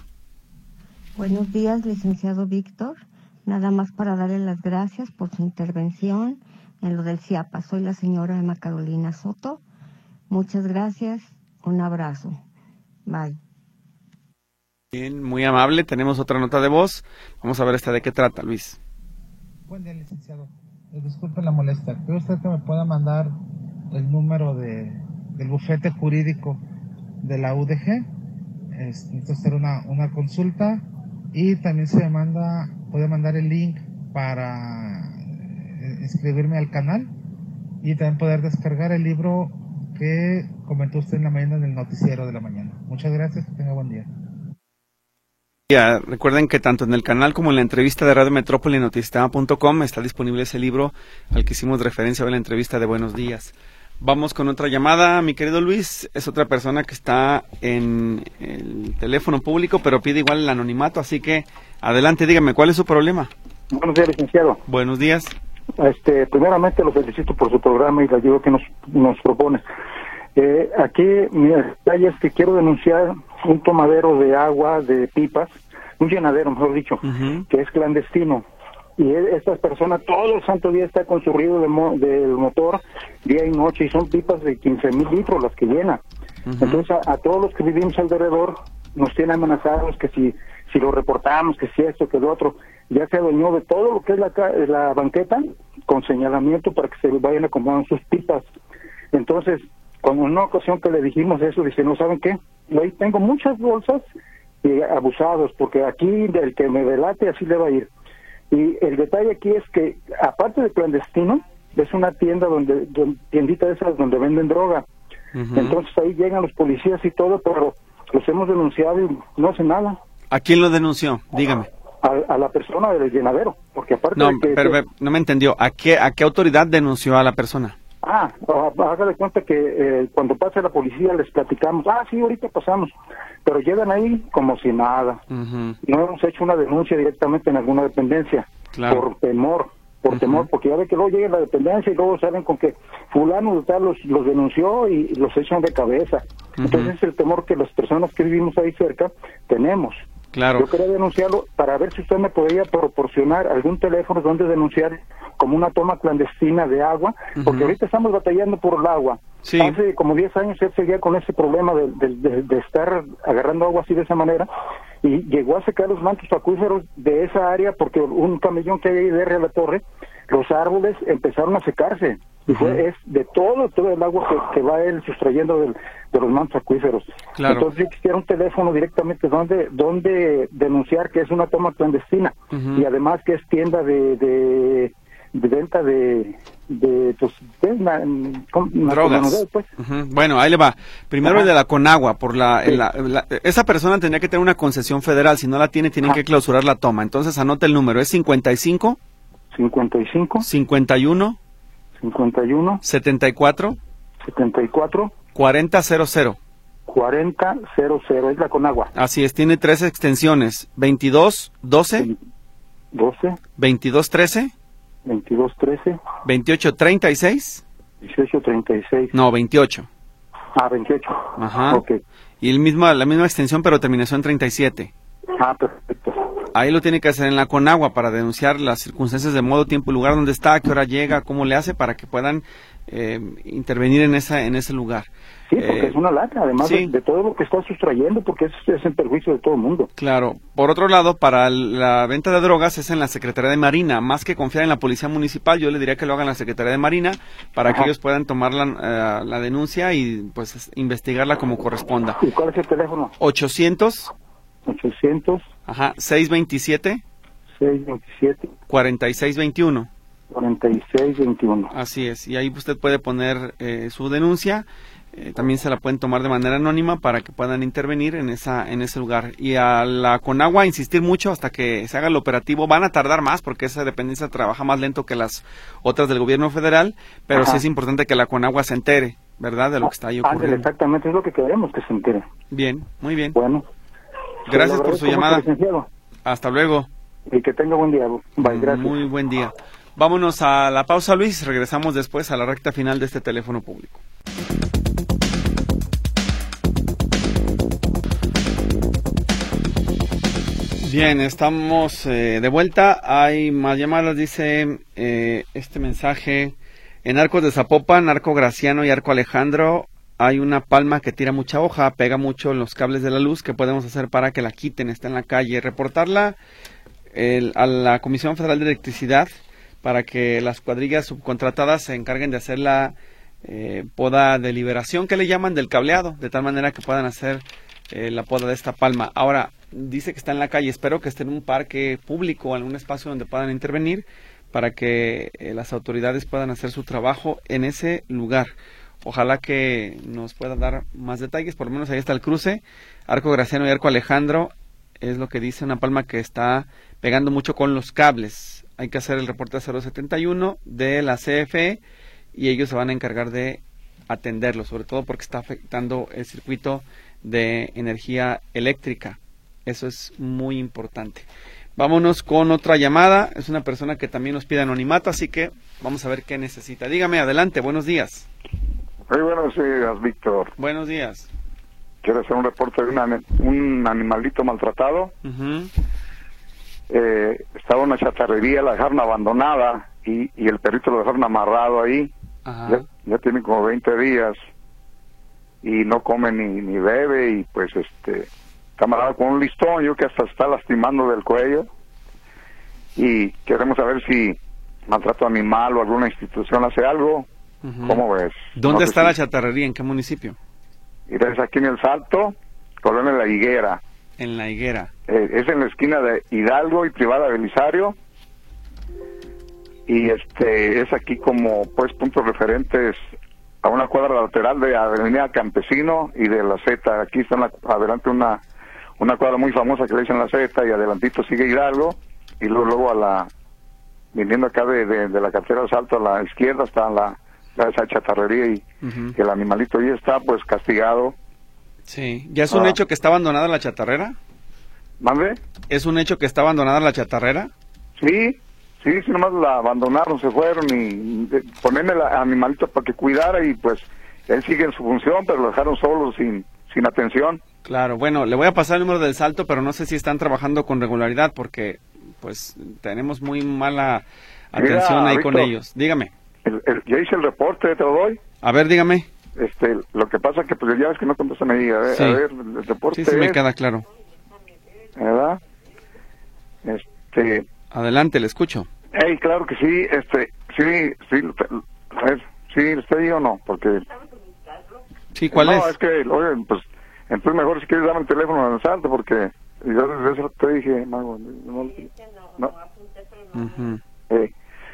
Buenos días, licenciado Víctor. Nada más para darle las gracias por su intervención en lo del CIAPA. Soy la señora Emma Carolina Soto. Muchas gracias. Un abrazo. Bye. Bien, muy amable. Tenemos otra nota de voz. Vamos a ver esta de qué trata, Luis. Buen día, licenciado. Eh, disculpe la molestia. ¿Cree usted que me pueda mandar el número de, del bufete jurídico de la U D G? Es, necesito hacer una, una consulta y también se me manda, puede mandar el link para eh, inscribirme al canal y también poder descargar el libro que comentó usted en la mañana del noticiero de la mañana. Muchas gracias, que tenga buen día. Ya, recuerden que tanto en el canal como en la entrevista de Radio Metrópoli en notisistema punto com está disponible ese libro al que hicimos referencia en la entrevista de Buenos Días. Vamos con otra llamada, mi querido Luis. Es otra persona que está en el teléfono público, pero pide igual el anonimato, así que adelante, dígame, ¿cuál es su problema? Buenos días, licenciado. Buenos días. Este, primeramente lo felicito por su programa y la ayuda que nos, nos propone. Eh, aquí mi detalle es que quiero denunciar un tomadero de agua, de pipas, un llenadero, mejor dicho, uh-huh. que es clandestino. Y estas personas todo el santo día está con su ruido de mo del motor, día y noche, y son pipas de quince mil litros las que llena. Uh-huh. Entonces a, a todos los que vivimos alrededor nos tienen amenazados que si, si lo reportamos, que si esto, que lo otro. Ya se adueñó de todo lo que es la, la banqueta con señalamiento para que se vayan acomodando sus pipas. Entonces, con una ocasión que le dijimos eso, dice, ¿no saben qué? Ahí tengo muchas bolsas y abusados, porque aquí el que me delate así le va a ir. Y el detalle aquí es que, aparte de clandestino, es una tienda donde, donde tiendita de esas donde venden droga. Uh-huh. Entonces ahí llegan los policías y todo, pero los hemos denunciado y no hace nada. ¿A quién lo denunció? Dígame. A, a la persona del llenadero, porque aparte no, de que... pero, que, no me entendió. ¿A qué, ¿A qué autoridad denunció a la persona? Ah, haga de cuenta que eh, cuando pasa la policía les platicamos, ah, sí, ahorita pasamos, pero llegan ahí como si nada. Uh-huh. No hemos hecho una denuncia directamente en alguna dependencia, claro. por temor, por uh-huh. temor, porque ya ve que luego llega la dependencia y luego salen con que fulano de tal los, los denunció y los echan de cabeza. Uh-huh. Entonces es el temor que las personas que vivimos ahí cerca tenemos. Claro. Yo quería denunciarlo para ver si usted me podría proporcionar algún teléfono donde denunciar como una toma clandestina de agua, uh-huh. porque ahorita estamos batallando por el agua, Sí. Hace como diez años él seguía con ese problema de, de, de, de estar agarrando agua así de esa manera, y llegó a secar los mantos acuíferos de esa área porque un camellón que hay ahí de R a la torre, los árboles empezaron a secarse, y fue uh-huh. es de todo todo el agua que, que va él sustrayendo del, de los mantos acuíferos. Claro. Entonces quisiera un teléfono directamente donde donde denunciar que es una toma clandestina, uh-huh. y además que es tienda de, de, de venta de de, pues, de una, una drogas. Pues. Uh-huh. Bueno, ahí le va. Primero Ajá. el de la Conagua, por la, sí. la, la esa persona tendría que tener una concesión federal, si no la tiene tienen Ajá. que clausurar la toma. Entonces anote el número, es cincuenta y cinco cincuenta y cinco cincuenta y uno cincuenta y uno setenta y cuatro setenta y cuatro cuarenta cero cero cuarenta cero cero, es la Conagua. Así es, tiene tres extensiones, veintidós doce doce veintidós trece veintidós trece veintiocho treinta y seis dieciocho treinta y seis No, veintiocho Ah, veintiocho Ajá. Okay. Y el mismo, la misma extensión, pero terminación treinta y siete Ah, perfecto. Ahí lo tiene que hacer en la Conagua para denunciar las circunstancias de modo, tiempo y lugar, dónde está, a qué hora llega, cómo le hace para que puedan eh, intervenir en esa en ese lugar. Sí, porque eh, es una lata, además sí. de, de todo lo que está sustrayendo, porque es, es en perjuicio de todo el mundo. Claro. Por otro lado, para la venta de drogas es en la Secretaría de Marina. Más que confiar en la Policía Municipal, yo le diría que lo hagan en la Secretaría de Marina para Ajá. que ellos puedan tomar la, uh, la denuncia y pues investigarla como corresponda. ¿Y cuál es el teléfono? ochocientos ochocientos Ajá, seiscientos veintisiete seiscientos veintisiete cuarenta y seis veintiuno cuarenta y seis veintiuno Así es, y ahí usted puede poner eh, su denuncia, eh, también se la pueden tomar de manera anónima para que puedan intervenir en esa en ese lugar. Y a la Conagua insistir mucho hasta que se haga el operativo, van a tardar más porque esa dependencia trabaja más lento que las otras del gobierno federal, pero Ajá. sí es importante que la Conagua se entere, ¿verdad?, de lo que está ahí ocurriendo. Exactamente, es lo que queremos, que se entere. Bien, muy bien. Bueno. Gracias por su llamada. Licenciado. Hasta luego. Y que tenga buen día. Bye, gracias. Muy buen día. Vámonos a la pausa, Luis. Regresamos después a la recta final de este teléfono público. Bien, estamos eh, de vuelta. Hay más llamadas. Dice eh, este mensaje. En Arcos de Zapopan, Arco Graciano y Arco Alejandro, hay una palma que tira mucha hoja, pega mucho en los cables de la luz. ¿Qué podemos hacer para que la quiten? Está en la calle. Reportarla el, a la Comisión Federal de Electricidad para que las cuadrillas subcontratadas se encarguen de hacer la eh, poda de liberación, que le llaman, del cableado, de tal manera que puedan hacer eh, la poda de esta palma. Ahora, dice que está en la calle. Espero que esté en un parque público o algún espacio donde puedan intervenir para que eh, las autoridades puedan hacer su trabajo en ese lugar. Ojalá que nos pueda dar más detalles. Por lo menos ahí está el cruce, Arco Graciano y Arco Alejandro, es lo que dice, una palma que está pegando mucho con los cables. Hay que hacer el reporte cero setenta y uno de la C F E y ellos se van a encargar de atenderlo, sobre todo porque está afectando el circuito de energía eléctrica. Eso es muy importante. Vámonos con otra llamada. Es una persona que también nos pide anonimato, así que vamos a ver qué necesita. Dígame, adelante, buenos días. Muy buenos días, Víctor. Buenos días. Quiero hacer un reporte de una, un animalito maltratado. Uh-huh. eh, estaba en una chatarrería, la dejaron abandonada y, y el perrito lo dejaron amarrado ahí. Ya, ya tiene como veinte días y no come ni, ni bebe y pues este está amarrado con un listón, yo que hasta está lastimando del cuello, y queremos saber si maltrato animal o alguna institución hace algo. Uh-huh. ¿Cómo ves? ¿Dónde no está si... la chatarrería? ¿En qué municipio? Mira, es aquí en El Salto, Colonia La Higuera. En La Higuera. Eh, es en la esquina de Hidalgo y Privada Belisario. Y este es aquí como pues puntos referentes a una cuadra lateral de Avenida Campesino y de la Z. Aquí está en la, adelante una una cuadra muy famosa que le dicen la Z, y adelantito sigue Hidalgo, y luego, luego a la viniendo acá de, de, de la carretera del Salto a la izquierda está la esa chatarrería y, uh-huh. y el animalito ahí está pues castigado. Sí, ¿ya es un ah. hecho que está abandonada la chatarrera? ¿Mande? ¿Es un hecho que está abandonada la chatarrera? Sí, sí, sí, nomás la abandonaron, se fueron y de, ponerme el animalito para que cuidara, y pues él sigue en su función, pero lo dejaron solo, sin, sin atención. Claro, bueno, le voy a pasar el número del Salto, pero no sé si están trabajando con regularidad porque pues tenemos muy mala atención Mira, ahí Víctor, con ellos. Dígame. El, el, ya hice el reporte, te lo doy. A ver, dígame. este, lo que pasa es que pues ya ves que no contestan ahí, a ver, sí. a ver el reporte. Sí, sí me es, queda claro. ¿Verdad? Este... Adelante, le escucho. Hey, claro que sí, este, sí, sí, a ver, sí, ¿está ahí o no? Porque... Sí, ¿cuál no, es? No, es que, oye, pues, entonces mejor si quieres darme el teléfono al salto, porque yo desde eso te dije, Mago, no, no. Uh-huh. Eh.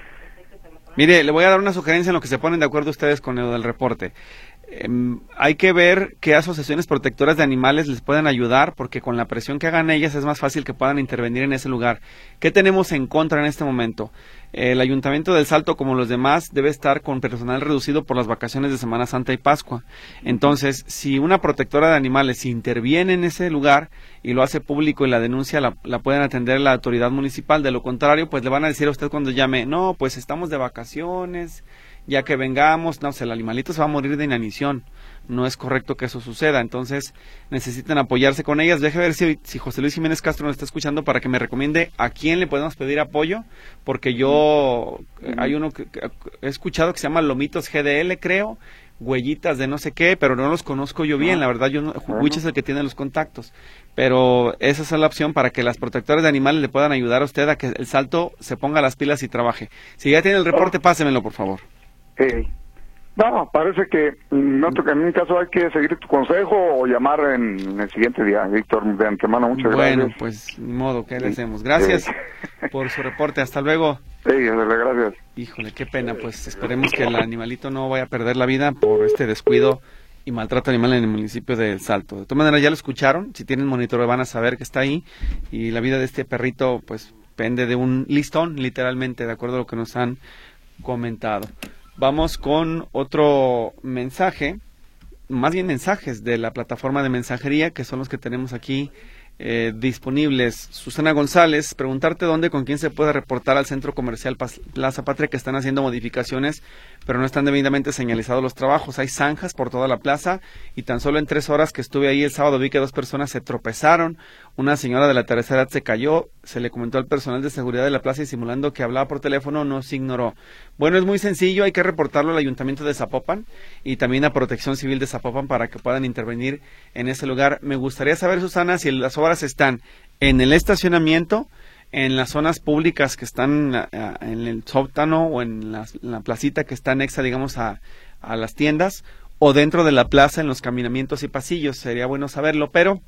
Mire, le voy a dar una sugerencia en lo que se ponen de acuerdo ustedes con lo del reporte. Eh, hay que ver qué asociaciones protectoras de animales les pueden ayudar, porque con la presión que hagan ellas es más fácil que puedan intervenir en ese lugar. ¿Qué tenemos en contra en este momento? Eh, el Ayuntamiento del Salto, como los demás, debe estar con personal reducido por las vacaciones de Semana Santa y Pascua. Entonces, si una protectora de animales interviene en ese lugar y lo hace público y la denuncia la, la pueden atender la autoridad municipal, de lo contrario, pues le van a decir a usted cuando llame, no, pues estamos de vacaciones, ya que vengamos, no, o sea, el animalito se va a morir de inanición, no es correcto que eso suceda, entonces necesitan apoyarse con ellas. Deje ver si, si José Luis Jiménez Castro nos está escuchando para que me recomiende a quién le podemos pedir apoyo, porque yo, eh, hay uno que, que he escuchado que se llama Lomitos G D L, creo, Huellitas de no sé qué, pero no los conozco yo bien, la verdad, yo no, Huich es el que tiene los contactos, pero esa es la opción para que las protectoras de animales le puedan ayudar a usted a que el Salto se ponga las pilas y trabaje. Si ya tiene el reporte, pásemelo, por favor. Eh, no, parece que no, en mi caso hay que seguir tu consejo o llamar en el siguiente día, Víctor, de antemano, muchas bueno, gracias. Bueno, pues, ni modo, ¿qué le hacemos? Gracias sí. por su reporte, hasta luego. Sí, gracias. Híjole, qué pena, pues esperemos que el animalito no vaya a perder la vida por este descuido y maltrato animal en el municipio de El Salto. De todas maneras, ya lo escucharon, si tienen monitor van a saber que está ahí, y la vida de este perrito, pues, pende de un listón, literalmente, de acuerdo a lo que nos han comentado. Vamos con otro mensaje, más bien mensajes de la plataforma de mensajería, que son los que tenemos aquí eh, disponibles. Susana González, preguntarte dónde, con quién se puede reportar al Centro Comercial Plaza Patria, que están haciendo modificaciones, pero no están debidamente señalizados los trabajos. Hay zanjas por toda la plaza y tan solo en tres horas que estuve ahí el sábado vi que dos personas se tropezaron. Una señora de la tercera edad se cayó, se le comentó al personal de seguridad de la plaza y simulando que hablaba por teléfono no se ignoró. Bueno, es muy sencillo, hay que reportarlo al Ayuntamiento de Zapopan y también a Protección Civil de Zapopan para que puedan intervenir en ese lugar. Me gustaría saber, Susana, si las obras están en el estacionamiento, en las zonas públicas que están uh, en el sótano o en la, en la placita que está anexa, digamos, a, a las tiendas, o dentro de la plaza en los caminamientos y pasillos. Sería bueno saberlo, pero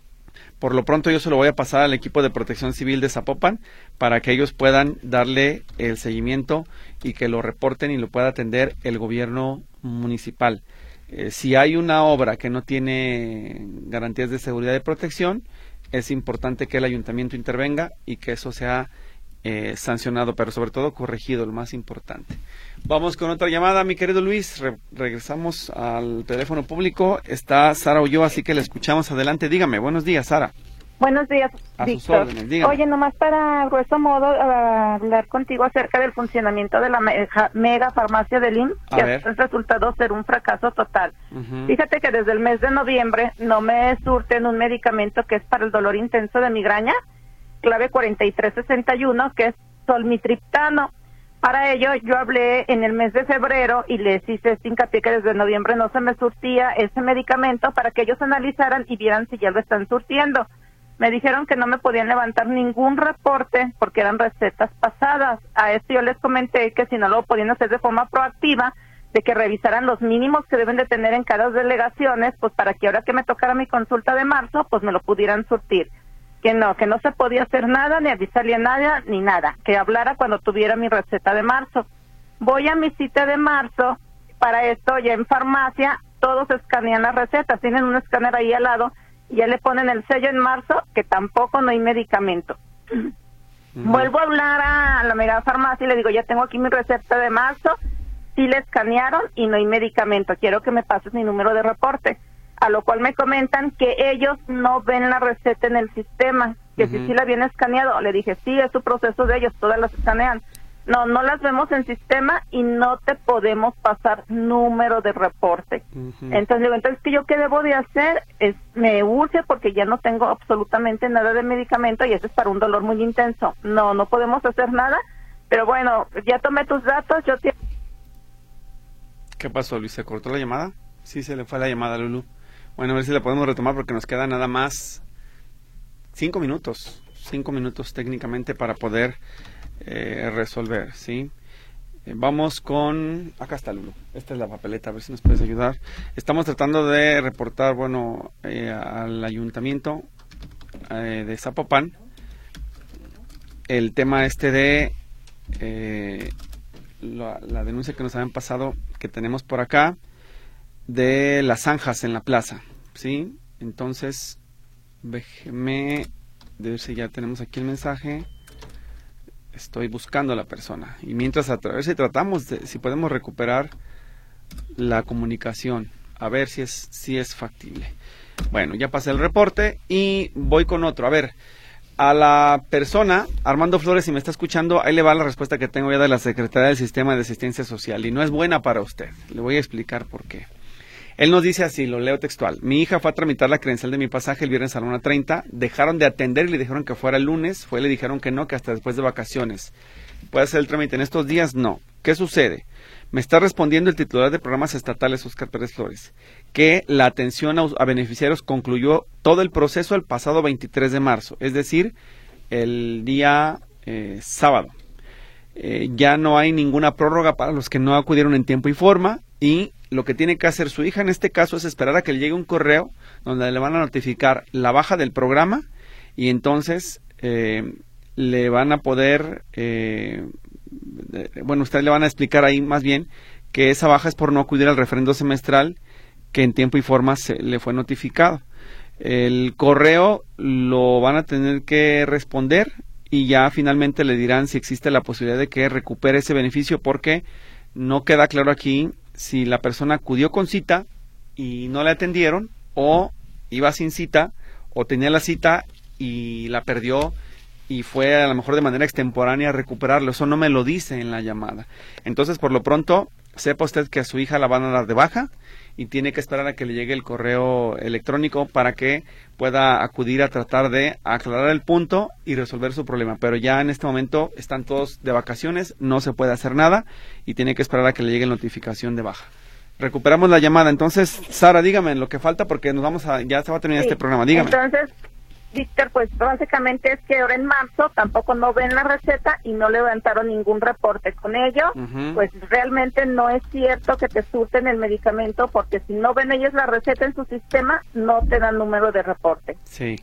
por lo pronto yo se lo voy a pasar al equipo de Protección Civil de Zapopan para que ellos puedan darle el seguimiento y que lo reporten y lo pueda atender el gobierno municipal. Eh, si hay una obra que no tiene garantías de seguridad y protección, es importante que el ayuntamiento intervenga y que eso sea eh, sancionado, pero sobre todo corregido, lo más importante. Vamos con otra llamada, mi querido Luis. Re regresamos al teléfono público. Está Sara Ulloa, así que le escuchamos. Adelante, dígame. Buenos días, Sara. Buenos días, a Víctor. Sus órdenes, dígame. Oye, nomás para grueso modo uh, hablar contigo acerca del funcionamiento de la me mega farmacia del I M S S, que ha resultado ser un fracaso total. Uh-huh. Fíjate que desde el mes de noviembre no me surten un medicamento que es para el dolor intenso de migraña, clave cuarenta y tres sesenta y uno, que es solmitriptano. Para ello yo hablé en el mes de febrero y les hice este hincapié que desde noviembre no se me surtía ese medicamento para que ellos analizaran y vieran si ya lo están surtiendo. Me dijeron que no me podían levantar ningún reporte porque eran recetas pasadas. A esto yo les comenté que si no lo podían hacer de forma proactiva, de que revisaran los mínimos que deben de tener en cada delegaciones, pues para que ahora que me tocara mi consulta de marzo, pues me lo pudieran surtir. Que no, que no se podía hacer nada, ni avisarle a nadie, ni nada. Que hablara cuando tuviera mi receta de marzo. Voy a mi cita de marzo, para esto ya en farmacia, todos escanean las recetas, tienen un escáner ahí al lado, y ya le ponen el sello en marzo, que tampoco no hay medicamento. Uh-huh. Vuelvo a hablar a la mega farmacia y le digo, ya tengo aquí mi receta de marzo, sí le escanearon y no hay medicamento, quiero que me pases mi número de reporte. A lo cual me comentan que ellos no ven la receta en el sistema, que uh-huh. si sí la habían escaneado. Le dije, sí, es su proceso de ellos, todas las escanean. No, no las vemos en sistema y no te podemos pasar número de reporte. Uh-huh. Entonces digo, entonces, ¿qué yo qué debo de hacer? Es, me urge porque ya no tengo absolutamente nada de medicamento y eso es para un dolor muy intenso. No, no podemos hacer nada, pero bueno, ya tomé tus datos, yo te... ¿Qué pasó, Luis? ¿Se cortó la llamada? sí se le fue la llamada, Lulu. Bueno, a ver si la podemos retomar porque nos queda nada más cinco minutos, cinco minutos técnicamente para poder eh, resolver, ¿sí? Eh, vamos con... Acá está, Lulu. Esta es la papeleta, a ver si nos puedes ayudar. Estamos tratando de reportar, bueno, eh, al ayuntamiento eh, de Zapopan el tema este de eh, la, la denuncia que nos habían pasado, que tenemos por acá, de las zanjas en la plaza, ¿sí? Entonces, déjeme, de ver si ya tenemos aquí el mensaje. Estoy buscando a la persona. Y mientras, a ver si tratamos, de, si podemos recuperar la comunicación, a ver si es, si es factible. Bueno, ya pasé el reporte y voy con otro. A ver, a la persona, Armando Flores, si me está escuchando, ahí le va la respuesta que tengo ya de la Secretaría del Sistema de Asistencia Social. Y no es buena para usted. Le voy a explicar por qué. Él nos dice así, lo leo textual. Mi hija fue a tramitar la credencial de mi pasaje el viernes a la una treinta. Dejaron de atender y le dijeron que fuera el lunes. Fue, le dijeron que no, que hasta después de vacaciones. ¿Puede hacer el trámite en estos días? No. ¿Qué sucede? Me está respondiendo el titular de programas estatales, Óscar Pérez Flores, que la atención a, a beneficiarios concluyó todo el proceso el pasado veintitrés de marzo. Es decir, el día eh, sábado. Eh, ya no hay ninguna prórroga para los que no acudieron en tiempo y forma. Y lo que tiene que hacer su hija en este caso es esperar a que le llegue un correo donde le van a notificar la baja del programa y entonces eh, le van a poder, eh, bueno, ustedes le van a explicar ahí más bien que esa baja es por no acudir al referendo semestral que en tiempo y forma se le fue notificado. El correo lo van a tener que responder y ya finalmente le dirán si existe la posibilidad de que recupere ese beneficio, porque no queda claro aquí si la persona acudió con cita y no le atendieron, o iba sin cita, o tenía la cita y la perdió y fue a lo mejor de manera extemporánea a recuperarlo. Eso no me lo dice en la llamada. Entonces, por lo pronto, sepa usted que a su hija la van a dar de baja y tiene que esperar a que le llegue el correo electrónico para que pueda acudir a tratar de aclarar el punto y resolver su problema. Pero ya en este momento están todos de vacaciones, no se puede hacer nada y tiene que esperar a que le llegue la notificación de baja. Recuperamos la llamada. Entonces, Sara, dígame lo que falta porque nos vamos a, ya se va a terminar sí. este programa. Dígame. Entonces, Víctor, pues básicamente es que ahora en marzo tampoco no ven la receta y no levantaron ningún reporte con ello. Uh-huh. Pues realmente no es cierto que te surten el medicamento, porque si no ven ellos la receta en su sistema, no te dan número de reporte. Sí.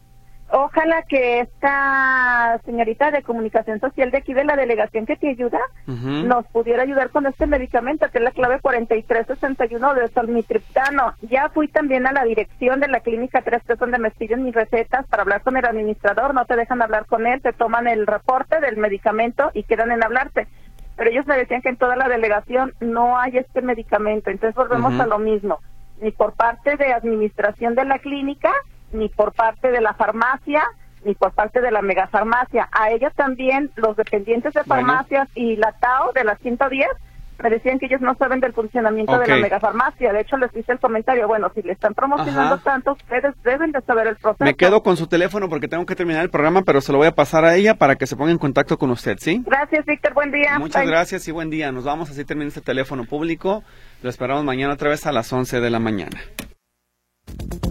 Ojalá que esta señorita de comunicación social de aquí de la delegación que te ayuda, uh-huh, nos pudiera ayudar con este medicamento, que es la clave cuarenta y tres sesenta y uno de solmitriptano. Ya fui también a la dirección de la clínica tres, que es donde me piden mis recetas para hablar con el administrador. No te dejan hablar con él, te toman el reporte del medicamento y quedan en hablarte. Pero ellos me decían que en toda la delegación no hay este medicamento. Entonces volvemos uh-huh. a lo mismo, ni por parte de administración de la clínica, ni por parte de la farmacia, ni por parte de la megafarmacia. A ella también, los dependientes de farmacias bueno. y la T A O de las ciento diez, me decían que ellos no saben del funcionamiento okay. de la megafarmacia. De hecho, les hice el comentario, bueno, si le están promocionando Ajá. tanto, ustedes deben de saber el proceso. Me quedo con su teléfono porque tengo que terminar el programa, pero se lo voy a pasar a ella para que se ponga en contacto con usted, ¿sí? Gracias, Víctor, buen día. Muchas Bye. gracias y buen día. Nos vamos, así termina este teléfono público. Lo esperamos mañana otra vez a las once de la mañana.